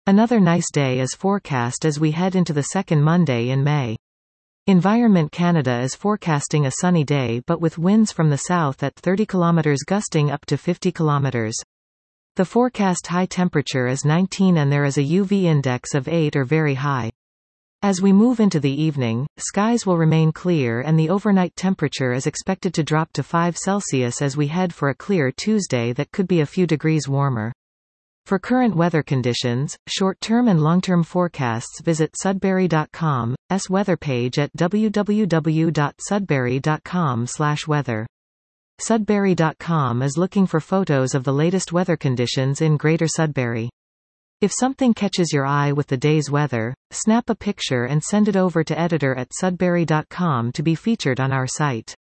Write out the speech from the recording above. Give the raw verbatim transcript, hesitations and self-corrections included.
Another nice day is forecast as we head into the second Monday in May. Environment Canada is forecasting a sunny day but with winds from the south at thirty kilometers gusting up to fifty kilometers. The forecast high temperature is nineteen and there is a U V index of eight or very high. As we move into the evening, skies will remain clear and the overnight temperature is expected to drop to five Celsius as we head for a clear Tuesday that could be a few degrees warmer. For current weather conditions, short-term and long-term forecasts, visit Sudbury dot com's weather page at w w w dot sudbury dot com slash weather. Sudbury dot com is looking for photos of the latest weather conditions in Greater Sudbury. If something catches your eye with the day's weather, snap a picture and send it over to editor at sudbury dot com to be featured on our site.